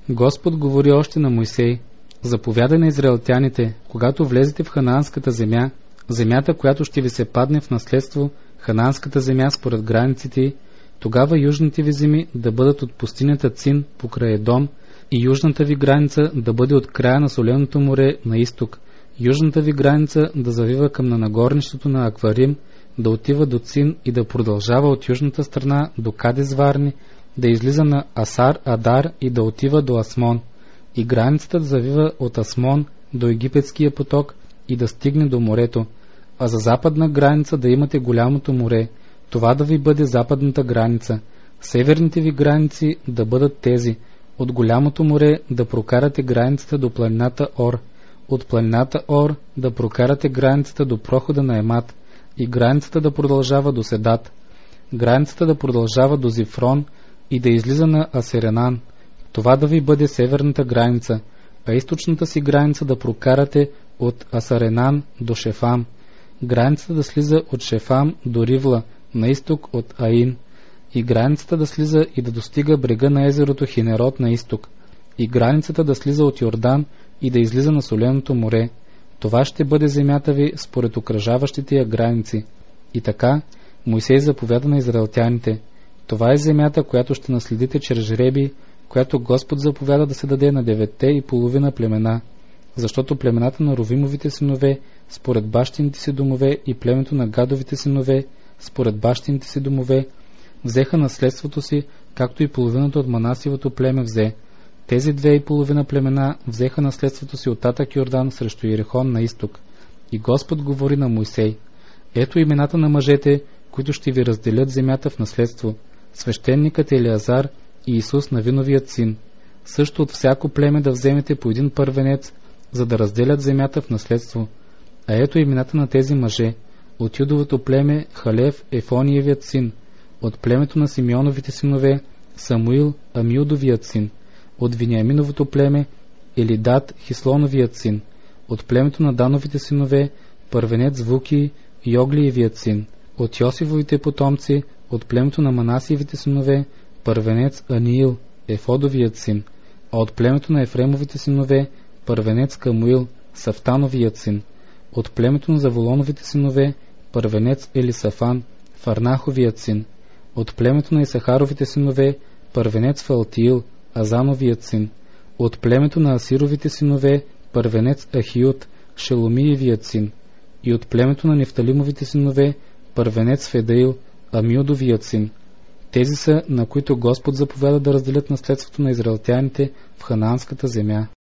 Господ говори още на Мойсей: заповядай на израелтяните, когато влезете в ханаанската земя, земята, която ще ви се падне в наследство, ханаанската земя според границите, тогава южните ви земи да бъдат от пустинята Цин покрай Едом и южната ви граница да бъде от края на Соленото море на изток, южната ви граница да завива към на нагорнището на Акварим, да отива до Цин и да продължава от южната страна до Кадес Варни, да излиза на Асар Адар и да отива до Асмон, и границата да завива от Асмон до Египетския поток и да стигне до морето, а за западна граница да имате голямото море, това да ви бъде западната граница. Северните ви граници да бъдат тези: от голямото море да прокарате границата до планината Ор, от планината Ор да прокарате границата до прохода на Емат и границата да продължава до Седат, границата да продължава до Зифрон и да излиза на Асеренан. Това да ви бъде северната граница, а източната си граница да прокарате от Асаренан до Шефам, границата да слиза от Шефам до Ривла, на изток от Аин, и границата да слиза и да достига брега на езерото Хинерот на изток, и границата да слиза от Йордан и да излиза на Соленото море. Това ще бъде земята ви според окръжаващите я граници. И така Мойсей заповяда на израелтяните: това е земята, която ще наследите чрез жреби, която Господ заповяда да се даде на 9,5 племена, защото племената на Ровимовите синове според бащините си домове и племето на Гадовите синове според бащините си домове взеха наследството си, както и половината от Манасиевото племе взе. Тези 2,5 племена взеха наследството си от татък Йордан срещу Иерихон на изток. И Господ говори на Мойсей: ето имената на мъжете, които ще ви разделят земята в наследство: свещеникът Елиазар и Исус Навиновият син. Също от всяко племе да вземете по един първенец, за да разделят земята в наследство. А ето имената на тези мъже: от Юдовото племе Халев Ефониевият син, от племето на Симеоновите синове Самуил Амиудовият син, от Вениаминовото племе Елидат Хислоновият син, от племето на Дановите синове първенец Вуки Йоглиевият син, от Йосифовите потомци от племето на Манасиевите синове първенец Аниил Ефодовият син, а от племето на Ефремовите синове първенец Камуил Сафтановият син, от племето на Заволоновите синове първенец Елисафан Фарнаховият син, от племето на Исахаровите синове първенец Фалтиил Азановият син, от племето на Асировите синове първенец Ахиот Шеломиевият син, и от племето на Нефталимовите синове първенец Федаил Амиудовият син. Тези са, на които Господ заповяда да разделят наследството на израелтяните в ханаанската земя.